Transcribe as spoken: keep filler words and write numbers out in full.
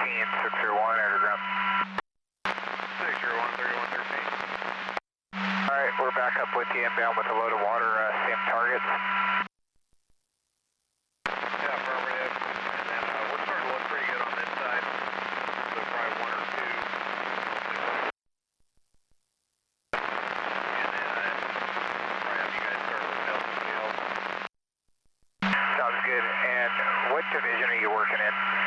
thirteen, six zero one, underground. six zero one, thirty-one thirteen. Alright, we're back up with you inbound with a load of water, uh, same targets. Yeah, affirmative. And then uh, we're starting to look pretty good on this side. So probably one or two. And then uh, probably have you guys start with Delta Scale. Sounds good. And what division are you working in?